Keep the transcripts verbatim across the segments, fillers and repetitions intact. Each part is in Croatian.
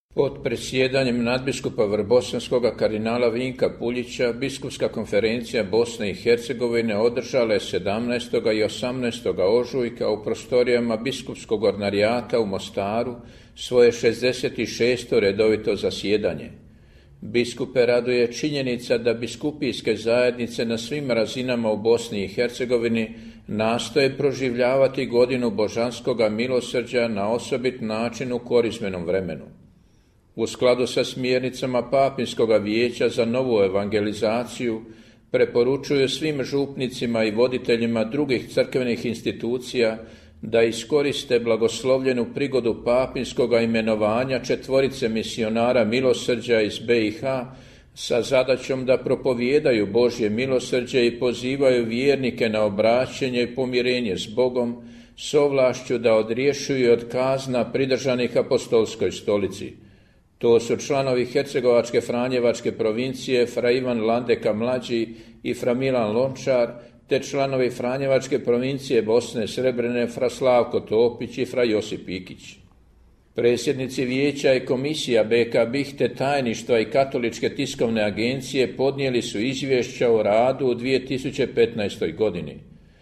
Pod predsjedanjem nadbiskupa Vrbosanskoga kardinala Vinka Puljića, biskupska konferencija Bosne i Hercegovine održala je sedamnaestog i osamnaestog ožujka u prostorijama biskupskog ordinarijata u Mostaru svoje šezdeset šesto redovito zasjedanje. Biskupe raduje činjenica da biskupijske zajednice na svim razinama u Bosni i Hercegovini nastoje proživljavati godinu božanskoga milosrđa na osobit način u korizmenom vremenu. U skladu sa smjernicama Papinskoga vijeća za novu evangelizaciju preporučuju svim župnicima i voditeljima drugih crkvenih institucija da iskoriste blagoslovljenu prigodu papinskoga imenovanja četvorice misionara milosrđa iz B i H sa zadaćom da propovijedaju Božje milosrđe i pozivaju vjernike na obraćenje i pomirenje s Bogom, s ovlašću da odriješuju od kazna pridržanih apostolskoj stolici. To su članovi Hercegovačke Franjevačke provincije Fra Ivan Landeka Mlađi i Fra Milan Lončar, te članovi Franjevačke provincije Bosne Srebrene Fra Slavko Topić i Fra Josip Ikić. Predsjednici vijeća i komisija B K B I H te tajništva i Katoličke tiskovne agencije podnijeli su izvješća o radu u dvije tisuće petnaestoj godini.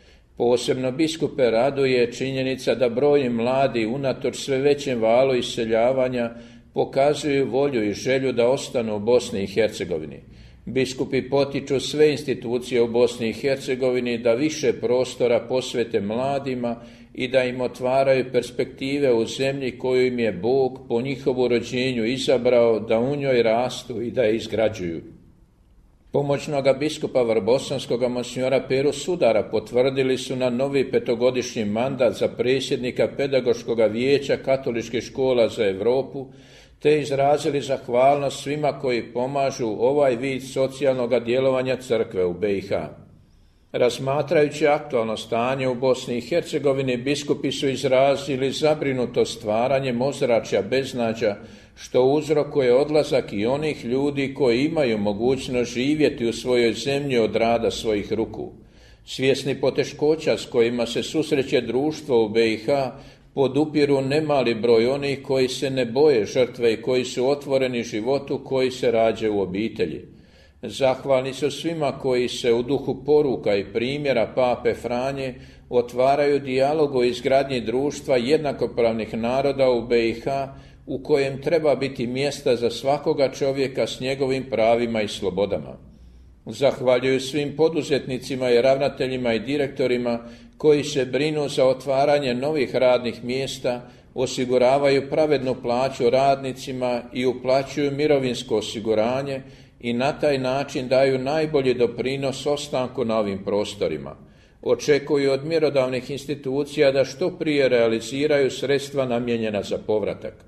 Posebno biskupe raduje činjenica da brojni mladi unatoč sve većem valu iseljavanja pokazuju volju i želju da ostanu u Bosni i Hercegovini. Biskupi potiču sve institucije u Bosni i Hercegovini da više prostora posvete mladima i da im otvaraju perspektive u zemlji koju im je Bog po njihovu rođenju izabrao da u njoj rastu i da je izgrađuju. Pomoćnoga biskupa Vrbosanskoga monsignora Peru Sudara potvrdili su na novi petogodišnji mandat za predsjednika Pedagoškoga vijeća Katoličkih škola za Europu, te izrazili zahvalnost svima koji pomažu ovaj vid socijalnog djelovanja crkve u B i H. Razmatrajući aktualno stanje u Bosni i Hercegovini, biskupi su izrazili zabrinutost stvaranjem ozračja beznađa, što uzrokuje odlazak i onih ljudi koji imaju mogućnost živjeti u svojoj zemlji od rada svojih ruku. Svjesni poteškoća s kojima se susreće društvo u B i H, podupiru nemali broj onih koji se ne boje žrtve i koji su otvoreni životu, koji se rađaju u obitelji. Zahvalni su svima koji se u duhu poruka i primjera Pape Franje otvaraju dijalog o izgradnji društva jednakopravnih naroda u B i H, u kojem treba biti mjesta za svakoga čovjeka s njegovim pravima i slobodama. Zahvaljuju svim poduzetnicima i ravnateljima i direktorima koji se brinu za otvaranje novih radnih mjesta, osiguravaju pravednu plaću radnicima i uplaćuju mirovinsko osiguranje i na taj način daju najbolji doprinos ostanku na ovim prostorima. Očekuju od mjerodavnih institucija da što prije realiziraju sredstva namijenjena za povratak.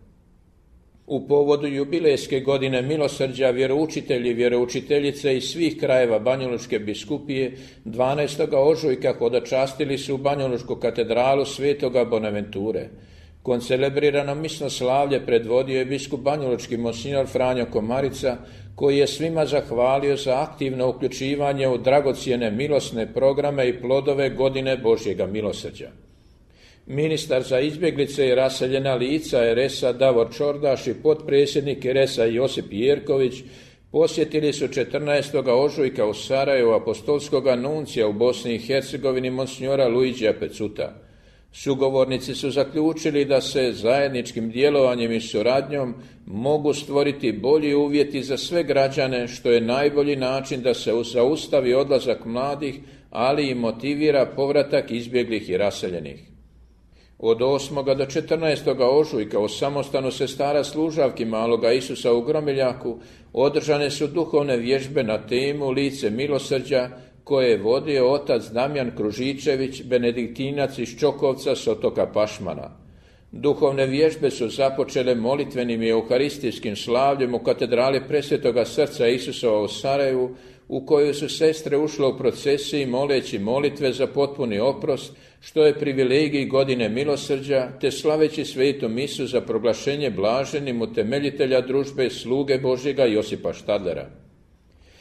U povodu jubilejske godine milosrđa vjeroučitelji i vjeroučiteljice iz svih krajeva Banjalučke biskupije dvanaestog ožujka hodočastili su u Banjalučku katedralu Svetoga Bonaventure. Koncelebrirano misno slavlje predvodio je biskup banjalučki monsignor Franjo Komarica, koji je svima zahvalio za aktivno uključivanje u dragocjene milosne programe i plodove godine Božjega milosrđa. Ministar za izbjeglice i raseljena lica er es a Davor Čordaš i potpredsjednik er es a Josip Jerković posjetili su četrnaestog ožujka u Sarajevu apostolskoga nuncija u Bosni i Hercegovini monsignora Luigija Pecuta. Sugovornici su zaključili da se zajedničkim djelovanjem i suradnjom mogu stvoriti bolji uvjeti za sve građane, što je najbolji način da se zaustavi odlazak mladih, ali i motivira povratak izbjeglih i raseljenih. Od osmog do četrnaestog ožujka u samostanu sestara služavki Maloga Isusa u Gromiljaku održane su duhovne vježbe na temu Lice milosrđa, koje je vodio otac Damjan Kružičević, benediktinac iz Čokovca s otoka Pašmana. Duhovne vježbe su započele molitvenim i euharistijskim slavljem u katedrali Presvetoga srca Isusova u Sarajevu, u kojoj su sestre ušle u procesiji moleći molitve za potpuni oprost, što je privilegij godine milosrđa, te slaveći svetu misu za proglašenje blaženim utemeljitelja družbe sluge Božjega Josipa Štadlera.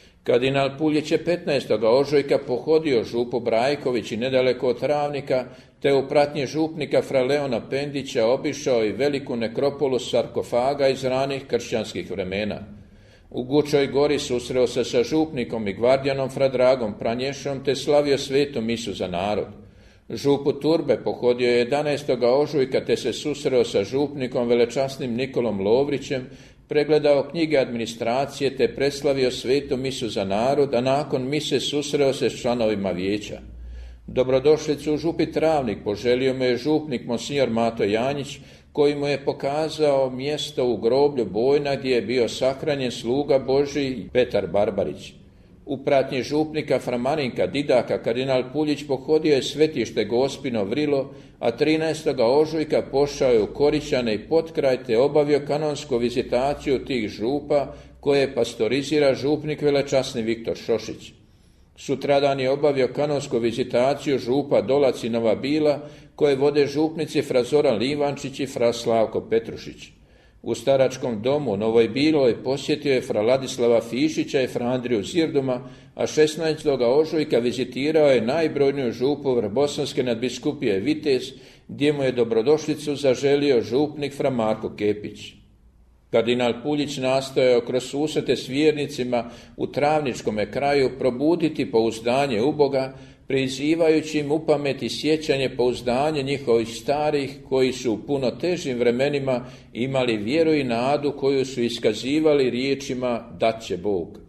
Kardinal Puljić je petnaestog ožujka pohodio župu Brajković i nedaleko od Travnika, te u pratnji župnika fra Leona Pendića obišao i veliku nekropolu sarkofaga iz ranih kršćanskih vremena. U Gučoj gori susreo se sa župnikom i gvardijanom fra Dragom Pranješom te slavio svetu misu za narod. Župu Turbe pohodio je jedanaestog ožujka te se susreo sa župnikom velečasnim Nikolom Lovrićem, pregledao knjige administracije te preslavio svetu misu za narod, a nakon mise susreo se s članovima vijeća. Dobrodošlicu u župi Travnik poželio mu je župnik monsignor Mato Janjić, koji mu je pokazao mjesto u groblju Bojna gdje je bio sahranjen sluga Božji Petar Barbarić. U pratnji župnika fra Marinka Didaka kardinal Puljić pohodio je svetište Gospino Vrilo, a trinaestog ožujka pošao je u Koričane i Potkraj te obavio kanonsku vizitaciju tih župa koje pastorizira župnik velečasni Viktor Šošić. Sutradan je obavio kanonsku vizitaciju župa Dolac i Nova Bila koje vode župnici fra Zoran Livančić i fra Slavko Petrušić. U staračkom domu Novoj Biloj posjetio je fra Ladislava Fišića i fra Andriju Zirduma, a šesnaestog ožujka vizitirao je najbrojniju župu Vrbosanske nadbiskupije Vitez, gdje mu je dobrodošlicu zaželio župnik fra Marko Kepić. Kardinal Puljić nastojao kroz susrete s vjernicima u Travničkome kraju probuditi pouzdanje u Boga, prizivajući im upamet i sjećanje pouzdanje njihovih starih koji su u puno težim vremenima imali vjeru i nadu koju su iskazivali riječima dat će Bog.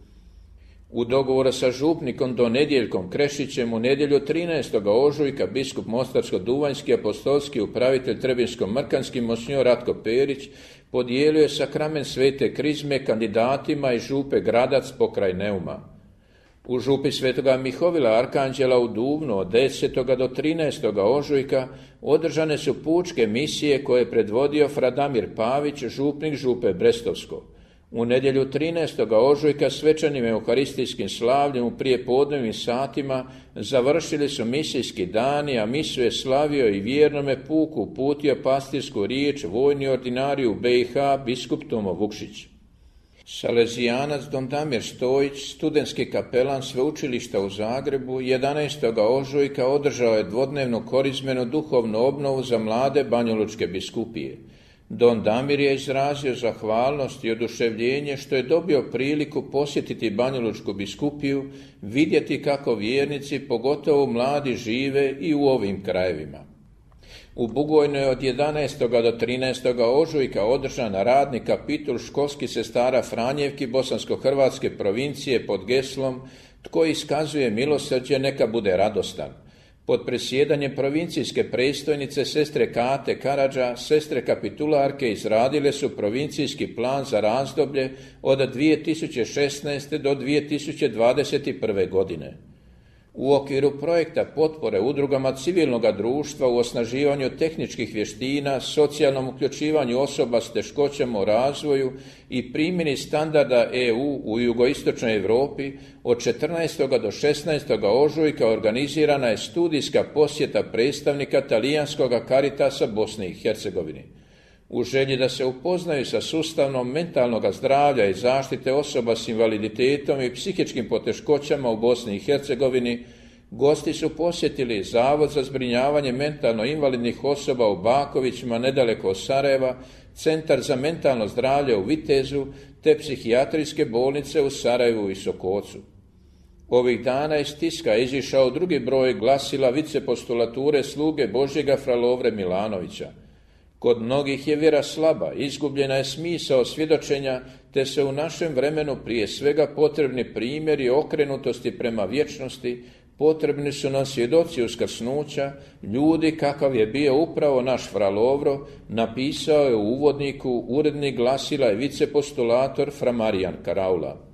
U dogovoru sa župnikom Donedjeljkom Krešićem u nedjelju trinaestog ožujka biskup Mostarsko-Duvanjski apostolski upravitelj Trebinsko-Mrkanski monsignor Ratko Perić podijelio je sakrament svete krizme kandidatima iz župe Gradac pokraj Neuma. U župi svetoga Mihovila Arkanđela u Duvnu od desetog do trinaestog ožujka održane su pučke misije koje je predvodio fra Damir Pavić, župnik župe Brestovsko. U nedjelju trinaestog ožujka svečanim euharistijskim slavljem u prijepodnevnim satima završili su misijski dani, a misu je slavio i vjernome puku uputio pastirsku riječ vojni ordinarij u B i H biskup Tomo Vukšić. Salezijanac Don Damir Stojić, studentski kapelan sveučilišta u Zagrebu, jedanaestog ožujka održao je dvodnevnu korizmenu duhovnu obnovu za mlade banjalučke biskupije. Don Damir je izrazio zahvalnost i oduševljenje što je dobio priliku posjetiti banjalučku biskupiju, vidjeti kako vjernici, pogotovo mladi, žive i u ovim krajevima. U Bugojnu je od jedanaestog do trinaestog ožujka održan radni kapitul školskih sestara Franjevki bosansko-hrvatske provincije pod geslom "Tko iskazuje milosrđe, neka bude radostan". Pod presjedanjem provincijske predstojnice sestre Kate Karadža, sestre kapitularke izradile su provincijski plan za razdoblje od dvije tisuće šesnaeste do dvije tisuće dvadeset prve. godine. U okviru projekta potpore udrugama civilnog društva u osnaživanju tehničkih vještina, socijalnom uključivanju osoba s teškoćama u razvoju i primjeni standarda E U u jugoistočnoj Europi od četrnaestog do šesnaestog ožujka organizirana je studijska posjeta predstavnika talijanskog Caritasa Bosne i Hercegovine. U želji da se upoznaju sa sustavom mentalnog zdravlja i zaštite osoba s invaliditetom i psihičkim poteškoćama u Bosni i Hercegovini, gosti su posjetili Zavod za zbrinjavanje mentalno invalidnih osoba u Bakovićima nedaleko od Sarajeva, Centar za mentalno zdravlje u Vitezu te psihijatrijske bolnice u Sarajevu i Sokocu. Ovih dana iz tiska je izišao drugi broj glasila vicepostulature sluge Božjega fra Lovre Milanovića. Kod mnogih je vjera slaba, izgubljena je smisao svjedočenja, te se u našem vremenu prije svega potrebni primjeri okrenutosti prema vječnosti, potrebni su nam svjedoci uskrsnuća, ljudi kakav je bio upravo naš fra Lovro, napisao je u uvodniku urednik glasila i vicepostulator fra Marijan Karaula.